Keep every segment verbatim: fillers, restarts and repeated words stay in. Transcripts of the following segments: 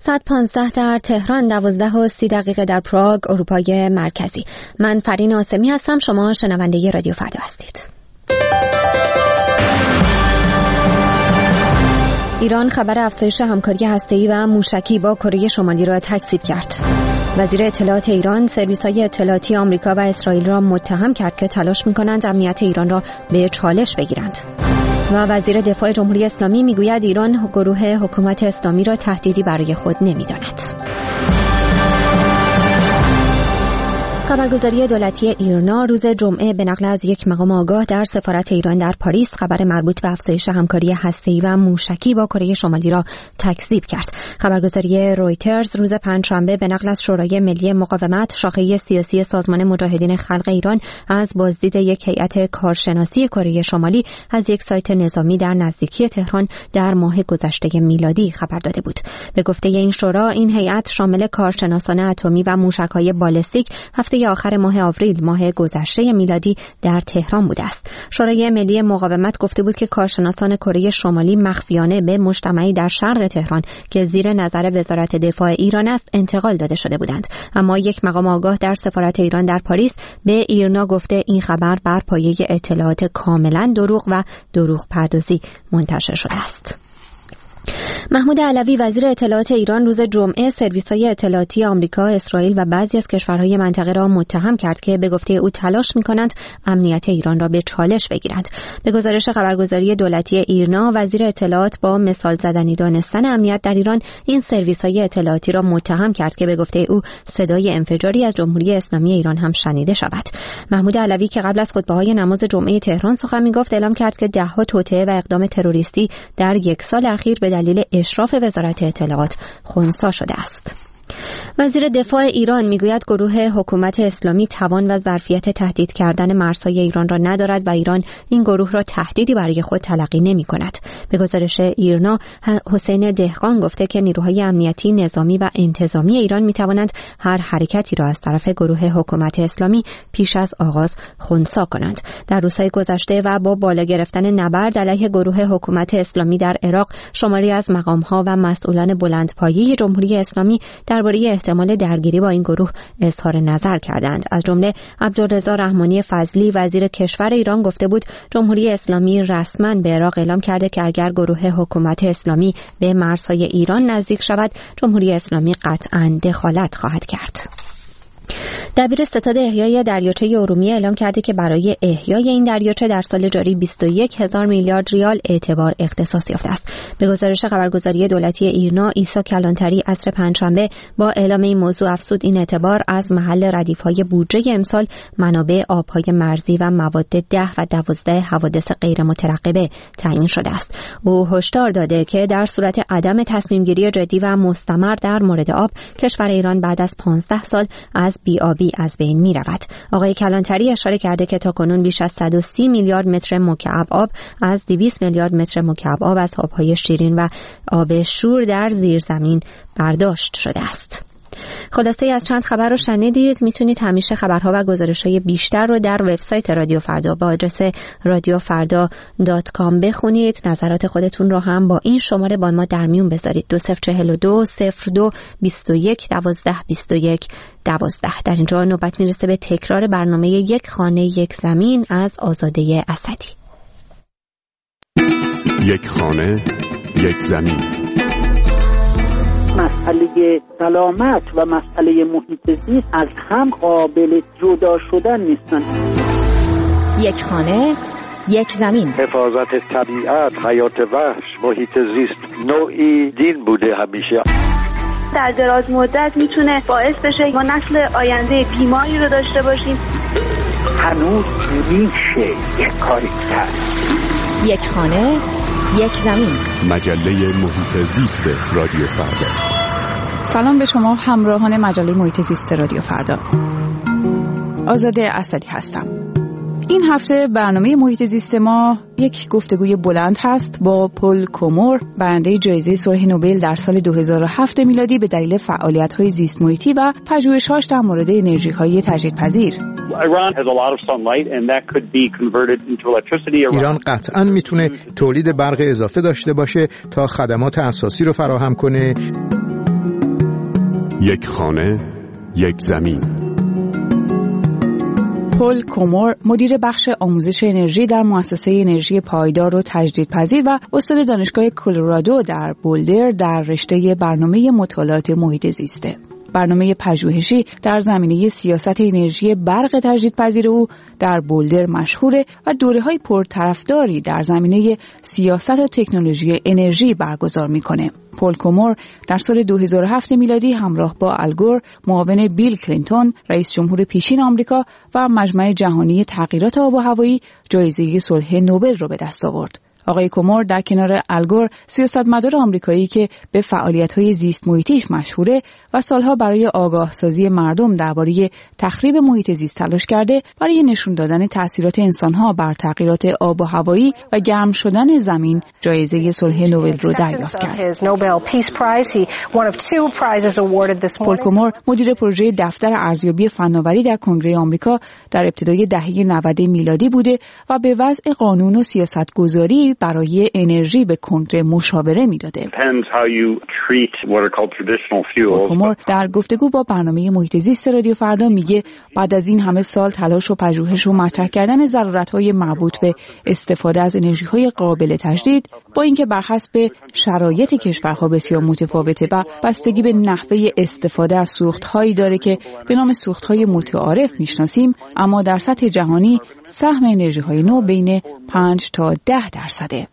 ساعت پانزده در تهران، دوازده و سی دقیقه در پراگ، اروپای مرکزی. من فرین آسمی هستم. شما شنونده رادیو فردا هستید. ایران خبر افزایش همکاری هسته‌ای و موشکی با کره شمالی را تکذیب کرد. وزیر اطلاعات ایران سرویس‌های اطلاعاتی آمریکا و اسرائیل را متهم کرد که تلاش می‌کنند امنیت ایران را به چالش بگیرند. و وزیر دفاع جمهوری اسلامی میگوید ایران گروه حکومت اسلامی را تهدیدی برای خود نمی‌داند. خبرگزاری دولتی ایرنا روز جمعه به نقل از یک مقام آگاه در سفارت ایران در پاریس خبر مربوط به افزایش همکاری هسته‌ای و موشکی با کره شمالی را تکذیب کرد. خبرگزاری رویترز روز پنجشنبه به نقل از شورای ملی مقاومت شاخه سیاسی سازمان مجاهدین خلق ایران از بازدید یک هیئت کارشناسی کره شمالی از یک سایت نظامی در نزدیکی تهران در ماه گذشته میلادی خبر داده بود. به گفته این شورا، این هیئت شامل کارشناسان اتمی و موشک‌های بالستیک هفته آخر ماه آوریل ماه گذشته میلادی در تهران بوده است. شورای ملی مقاومت گفته بود که کارشناسان کره شمالی مخفیانه به مجتمعی در شرق تهران که زیر نظر وزارت دفاع ایران است انتقال داده شده بودند. اما یک مقام آگاه در سفارت ایران در پاریس به ایرنا گفته این خبر بر پایه اطلاعات کاملا دروغ و دروغ پردازی منتشر شده است. محمود علوی وزیر اطلاعات ایران روز جمعه سرویس‌های اطلاعاتی آمریکا، اسرائیل و بعضی از کشورهای منطقه را متهم کرد که به گفته او تلاش می‌کنند امنیت ایران را به چالش بگیرند. به گزارش خبرگزاری دولتی ایرنا، وزیر اطلاعات با مثال زدنی دانستن امنیت در ایران این سرویس‌های اطلاعاتی را متهم کرد که به گفته او صدای انفجاری از جمهوری اسلامی ایران هم شنیده شود. محمود علوی که قبل از خطبه‌های نماز جمعه تهران سخن می‌گفت، اعلام کرد که ده‌ها توطئه و اقدام تروریستی در یک سال اخیر به دلیل اشراف وزارت اطلاعات خنثی شده است. وزیر دفاع ایران میگوید گروه حکومت اسلامی توان و ظرفیت تهدید کردن مرزهای ایران را ندارد و ایران این گروه را تهدیدی برای خود تلقی نمی کند. به گزارش ایرنا، حسین دهقان گفته که نیروهای امنیتی، نظامی و انتظامی ایران می توانند هر حرکتی را از طرف گروه حکومت اسلامی پیش از آغاز خنثی کنند. در روزهای گذشته و با بالا گرفتن نبرد علیه گروه حکومت اسلامی در عراق، شماری از مقام‌ها و مسئولان بلندپایه جمهوری اسلامی درباره احتمال درگیری با این گروه اظهار نظر کردند. از جمله عبدالرضا رحمانی فضلی وزیر کشور ایران گفته بود جمهوری اسلامی رسما به عراق اعلام کرده که اگر گروه حکومت اسلامی به مرزهای ایران نزدیک شود، جمهوری اسلامی قطعاً دخالت خواهد کرد. دبیر ستاد احیای دریاچه ارومیه اعلام کرده که برای احیای این دریاچه در سال جاری بیست و یک هزار میلیارد ریال اعتبار اختصاص یافته است. به گزارش خبرگزاری دولتی ایرنا، عیسی کلانتری عصر پنجشنبه با اعلام این موضوع افزود این اعتبار از محل ردیف‌های بودجه امسال منابع آب‌های مرزی و مواد ده و دوازده حوادث غیر مترقبه تعیین شده است. او هشدار داده که در صورت عدم تصمیم‌گیری جدی و مستمر در مورد آب، کشور ایران بعد از پانزده سال از بی‌آبی از بین می رود. آقای کلانتری اشاره کرده که تاکنون بیش از صد و سی میلیارد متر مکعب آب از دویست میلیارد متر مکعب آب از آبهای شیرین و آب شور در زیرزمین برداشت شده است. خلاصه از چند خبر رو شنیدید. میتونید همیشه خبرها و گزارش‌های بیشتر رو در وبسایت رادیو فردا با آدرس رادیو فردا دات کام بخونید. نظرات خودتون رو هم با این شماره با ما در میون بذارید. دو صفر چهل و دو صفر دو بیست و یک دوازده بیست و یک دوازده. در اینجا نوبت میرسه به تکرار برنامه یک خانه یک زمین از آزاده اسدی. یک خانه یک زمین. مسئله سلامت و مسئله محیط زیست از هم قابل جدا شدن نیستن. یک خانه یک زمین. حفاظت طبیعت، حیات وحش، محیط زیست نوعی دین بوده همیشه. در دراز مدت میتونه باعث بشه ما نسل آینده بیماری رو داشته باشیم. هنوز میشه یک کاری کرد. یک خانه یک زمین. مجله محیط زیست رادیو فردا. سلام به شما همراهان مجله محیط زیست رادیو فردا. آزاده اسدی هستم. این هفته برنامه محیط زیست ما یک گفتگوی بلند هست با پل کومور، برنده جایزه صلح نوبل در سال دو هزار و هفت میلادی به دلیل فعالیت‌های زیست محیطی و پژوهش‌هاش در مورد انرژی‌های تجدیدپذیر. ایران قطعاً میتونه تولید برق اضافه داشته باشه تا خدمات اساسی رو فراهم کنه. یک خانه، یک زمین. پل کومور، مدیر بخش آموزش انرژی در مؤسسه انرژی پایدار و تجدیدپذیر و استاد دانشگاه کلرادو در بولدر در رشته برنامه مطالعات محیط زیسته. برنامه پژوهشی در زمینه سیاست انرژی برق تجدیدپذیر او در بولدر مشهوره و دوره‌های پرطرفداری در زمینه سیاست و تکنولوژی انرژی برگزار می‌کنه. پل کومور در سال دو هزار و هفت میلادی همراه با الگور، معاون بیل کلینتون، رئیس جمهور پیشین آمریکا و مجمع جهانی تغییرات آب و هوایی جایزه صلح نوبل را به دست آورد. آقای کومور در کنار الگور سیاستمدار آمریکایی که به فعالیت‌های زیست محیطیش مشهوره و سالها برای آگاهسازی مردم درباره تخریب محیط زیست تلاش کرده، برای نشون دادن تأثیرات انسان‌ها بر تغییرات آب و هوایی و گرم شدن زمین جایزه صلح نوبل رو دریافت کرد. پل کومور مدیر پروژه دفتر ارزیابی فناوری در کنگره آمریکا در ابتدای دهه نود میلادی بوده و به وضع قانون و سیاستگذاری برای انرژی به کنگره مشاوره میداده. کومور در گفتگو با برنامه محیط زیست رادیو فردا میگه بعد از این همه سال تلاش و پژوهش و مطرح کردن ضرورت‌های مربوط به استفاده از انرژی‌های قابل تجدید، با اینکه بر حسب شرایط کشورها بسیار متفاوته و بستگی به نحوه استفاده از سوخت‌هایی داره که به نام سوخت‌های متعارف میشناسیم، اما در سطح جهانی سهم انرژی‌های نو بین پنج تا ده درصده.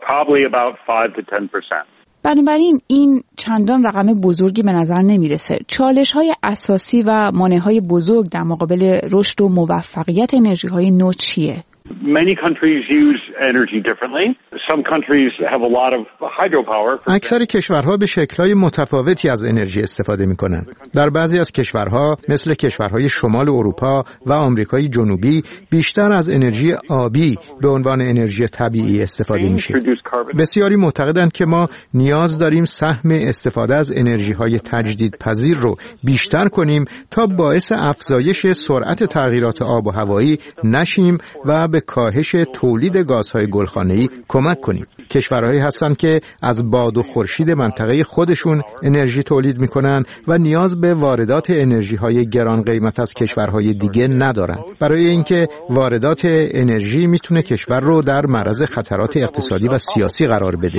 بنابراین این چندان رقم بزرگی به نظر نمیرسه. چالش‌های اساسی و مانع‌های بزرگ در مقابل رشد و موفقیت انرژی‌های نو چیه؟ Many countries use energy differently. Some countries have a lot of hydropower. اکثر کشورها به شکل‌های متفاوتی از انرژی استفاده می‌کنند. در بعضی از کشورها مثل کشورهای شمال اروپا و آمریکای جنوبی بیشتر از انرژی آبی به عنوان انرژی طبیعی استفاده میشه. بسیاری معتقدند که ما نیاز داریم سهم استفاده از انرژی‌های تجدیدپذیر رو بیشتر کنیم تا باعث افزایش سرعت تغییرات آب و هوایی نشیم و به کاهش تولید گازهای گلخانه‌ای کمک کنیم. کشورهایی هستند که از باد و خورشید منطقه خودشون انرژی تولید می‌کنند و نیاز به واردات انرژی‌های گران قیمت از کشورهای دیگه ندارند. برای اینکه واردات انرژی میتونه کشور رو در معرض خطرات اقتصادی و سیاسی قرار بده.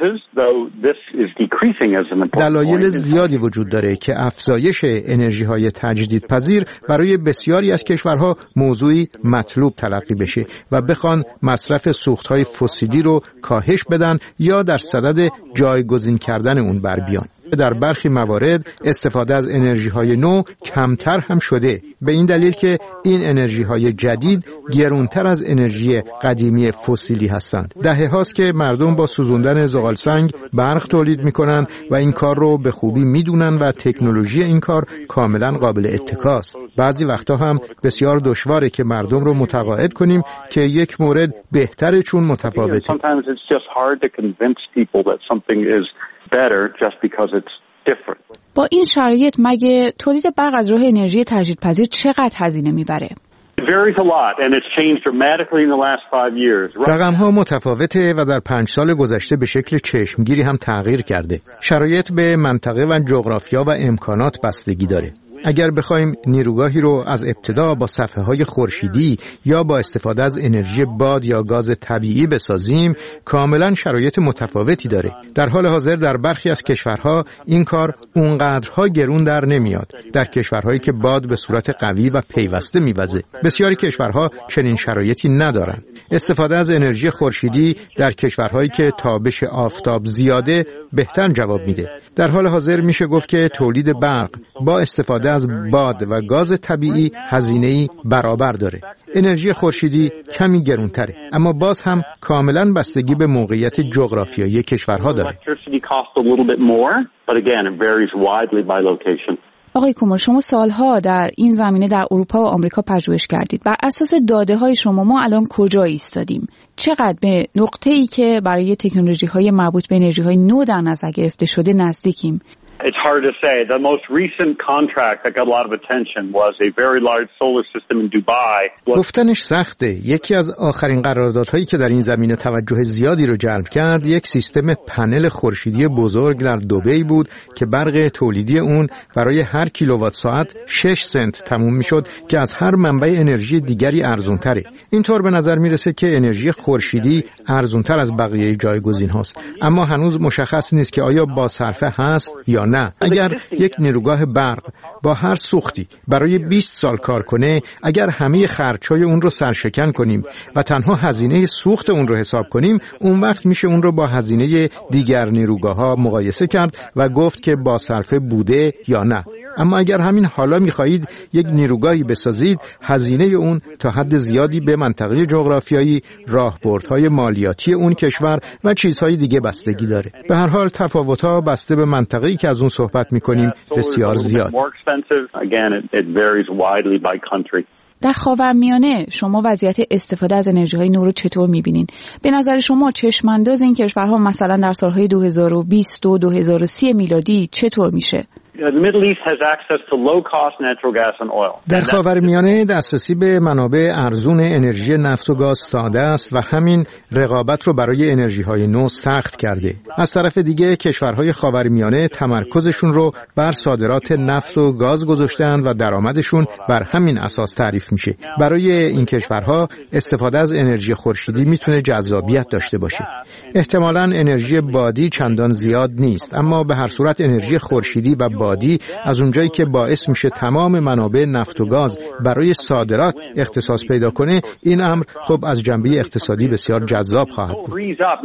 دلایل زیادی وجود داره که افزایش انرژی‌های تجدیدپذیر برای بسیاری از کشورها موضوعی مطلوب تلقی بشه و بخوان مصرف سوخت‌های فسیلی رو کاهش بدن یا در صدد جایگزین کردن اون بر بیان. در برخی موارد استفاده از انرژی‌های نو کمتر هم شده، به این دلیل که این انرژی‌های جدید گرانتر از انرژی قدیمی فسیلی هستند. دهه هاست که مردم با سوزوندن زغالسنگ برق تولید می‌کنند و این کار رو به خوبی می‌دونن و تکنولوژی این کار کاملاً قابل اتکاست. بعضی وقتا هم بسیار دشواره که مردم رو متقاعد کنیم که یک مورد بهتره چون متفاوته. با این شرایط مگه تولید برق از راه انرژی تجدیدپذیر چقدر هزینه میبره؟ رقم‌ها متفاوته و در پنج سال گذشته به شکل چشمگیری هم تغییر کرده. شرایط به منطقه و جغرافیا و امکانات بستگی داره. اگر بخوایم نیروگاهی رو از ابتدا با صفحه‌های خورشیدی یا با استفاده از انرژی باد یا گاز طبیعی بسازیم، کاملا شرایط متفاوتی داره. در حال حاضر در برخی از کشورها این کار اونقدرها گرون در نمیاد. در کشورهایی که باد به صورت قوی و پیوسته میوزه، بسیاری کشورها چنین شرایطی ندارن. استفاده از انرژی خورشیدی در کشورهایی که تابش آفتاب زیاده بهتر جواب میده. در حال حاضر میشه گفت که تولید برق با استفاده از باد و گاز طبیعی هزینه‌ای برابر داره. انرژی خورشیدی کمی گرانتره، اما باز هم کاملا بستگی به موقعیت جغرافیایی کشورها داره. آقای کومور، شما سالها در این زمینه در اروپا و آمریکا پژوهش کردید. بر اساس داده‌های شما ما الان کجا ایستادیم؟ چقدر به نقطه‌ای که برای تکنولوژی‌های مربوط به انرژی‌های نو در نظر گرفته شده نزدیکیم؟ It's hard to say. The most recent contract that got a lot of attention was a very large solar system in Dubai. گفتنش سخته. یکی از آخرین قراردادهایی که در این زمینه توجه زیادی رو جلب کرد، یک سیستم پنل خورشیدی بزرگ در دبی بود که برق تولیدی اون برای هر کیلووات ساعت شش سنت تموم میشد که از هر منبع انرژی دیگری ارزان‌تره. اینطور به نظر میرسه که انرژی خورشیدی ارزان‌تر از بقیه جایگزین هاست، اما هنوز مشخص نیست که آیا بازصرفه هست یا نه. اگر یک نیروگاه برق با هر سوختی برای بیست سال کار کنه، اگر همه خرچ‌های اون رو سرشکن کنیم و تنها هزینه سوخت اون رو حساب کنیم، اون وقت میشه اون رو با هزینه دیگر نیروگاه‌ها مقایسه کرد و گفت که بازصرفه بوده یا نه. اما اگر همین حالا می‌خواهید یک نیروگاهی بسازید، هزینه اون تا حد زیادی به منطقه جغرافیایی، راهبردهای مالیاتی اون کشور و چیزهای دیگه بستگی داره. به هر حال تفاوت‌ها بسته به منطقه‌ای که از اون صحبت می‌کنیم بسیار زیاد. در خاورمیانه شما وضعیت استفاده از انرژی‌های نو رو چطور می‌بینین؟ به نظر شما چشم‌انداز این کشورها مثلا در سال‌های دو هزار و بیست و دو هزار و سی میلادی چطور میشه؟ در خاورمیانه دسترسی به منابع ارزون انرژی نفت و گاز ساده است و همین رقابت رو برای انرژی‌های نو سخت کرده. از طرف دیگه کشورهای خاورمیانه تمرکزشون رو بر صادرات نفت و گاز گذاشتند و درآمدشون بر همین اساس تعریف میشه. برای این کشورها استفاده از انرژی خورشیدی میتونه جذابیت داشته باشه. احتمالاً انرژی بادی چندان زیاد نیست، اما به هر صورت انرژی خورشیدی و بادی از اونجایی که باعث میشه تمام منابع نفت و گاز برای صادرات اختصاص پیدا کنه، این امر خب از جنبه اقتصادی بسیار جذاب خواهد بود.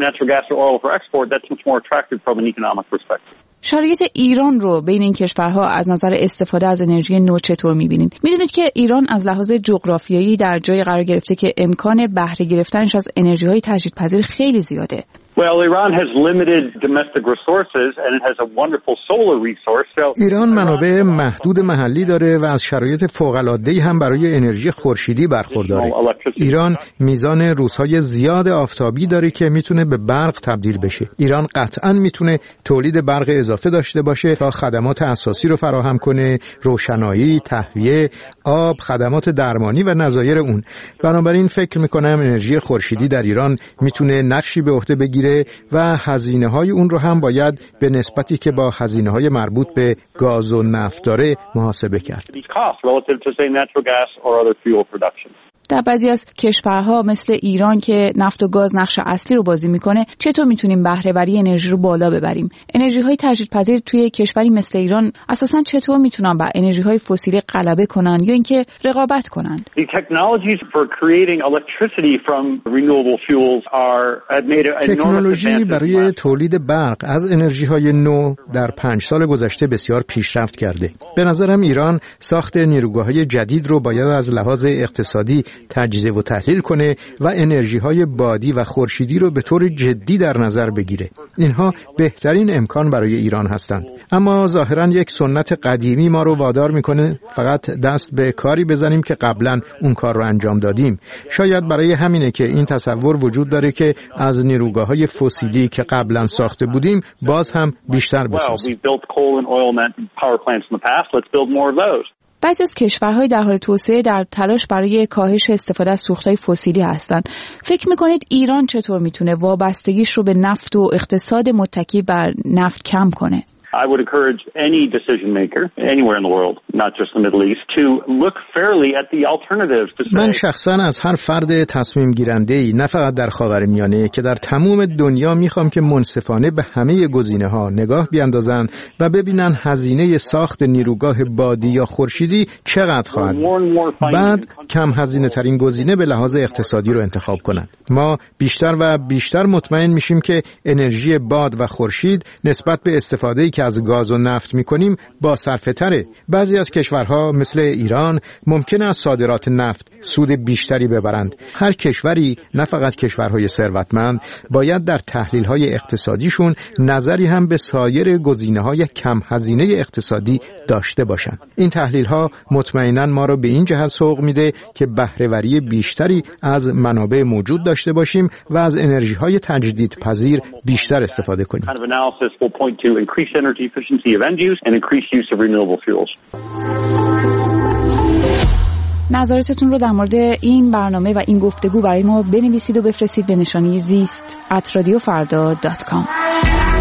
شرایط ایران رو بین این کشورها از نظر استفاده از انرژی نو چطور می‌بینید؟ می‌دونید که ایران از لحاظ جغرافیایی در جای قرار گرفته که امکان بهره گرفتنش از انرژی‌های تجدیدپذیر خیلی زیاده. Well, Iran has limited domestic resources and it has a wonderful solar resource. So ایران منابع محدود محلی داره و از شرایط فوق‌العاده‌ای هم برای انرژی خورشیدی برخورداره. ایران میزان روزهای زیاد آفتابی داره که میتونه به برق تبدیل بشه. ایران قطعاً میتونه تولید برق اضافه داشته باشه تا خدمات اساسی رو فراهم کنه، روشنایی، تهویه، آب، خدمات درمانی و نظایر اون. بنابراین فکر میکنم انرژی خورشیدی در ایران میتونه نقشی به عهده بگیره و هزینه‌های اون رو هم باید به نسبتی که با هزینه‌های مربوط به گاز و نفت داره محاسبه کرد. در بعضی از کشورها مثل ایران که نفت و گاز نقش اصلی رو بازی میکنه، چطور میتونیم بهره وری انرژی رو بالا ببریم؟ انرژی‌های تجدیدپذیر توی کشوری مثل ایران اساساً چطور میتونن بر انرژی‌های فسیلی غلبه کنن یا اینکه رقابت کنن؟ تکنولوژی برای تولید برق از انرژی‌های نو در پنج سال گذشته بسیار پیشرفت کرده. به نظرم ایران ساخت نیروگاه‌های جدید رو باید از لحاظ اقتصادی تجزیه و تحلیل کنه و انرژی‌های بادی و خورشیدی رو به طور جدی در نظر بگیره. اینها بهترین امکان برای ایران هستند. اما ظاهراً یک سنت قدیمی ما رو وادار میکنه فقط دست به کاری بزنیم که قبلاً اون کار رو انجام دادیم. شاید برای همینه که این تصور وجود داره که از نیروگاه‌های فسیلی که قبلاً ساخته بودیم باز هم بیشتر بسازیم. بعضی از کشورهای در حال توسعه در تلاش برای کاهش استفاده از سوختهای فسیلی هستند. فکر میکنید ایران چطور میتونه وابستگیش رو به نفت و اقتصاد متکی بر نفت کم کنه؟ I would encourage any decision maker anywhere in the world, not just the Middle East, to look fairly at the alternatives. من شخصا از هر فرد تصمیم گیرنده‌ای نه فقط در خاورمیانه که در تمام دنیا میخوام که منصفانه به همه گزینه‌ها نگاه بیاندازن و ببینن هزینه ساخت نیروگاه بادی یا خورشیدی چقدر خواهد بود. بعد کم هزینه ترین گزینه به لحاظ اقتصادی رو انتخاب کنن. ما بیشتر و بیشتر مطمئن میشیم که انرژی باد و خورشید نسبت به استفاده‌ای که از گاز و نفت میکنیم با صرفه تره. بعضی از کشورها مثل ایران ممکنه از صادرات نفت سود بیشتری ببرند. هر کشوری، نه فقط کشورهای ثروتمند، باید در تحلیل‌های اقتصادیشون نظری هم به سایر گزینه‌های کم هزینه اقتصادی داشته باشند. این تحلیل‌ها مطمئناً ما رو به این جهت سوق میده که بهره‌وری بیشتری از منابع موجود داشته باشیم و از انرژی‌های تجدیدپذیر بیشتر استفاده کنیم. energy efficiency of end use and increased use of renewable fuels. نظراتتون رو در مورد این برنامه و این گفتگو برای ما بنویسید و بفرستید به نشانی زیست ات رادیو فردا دات کام.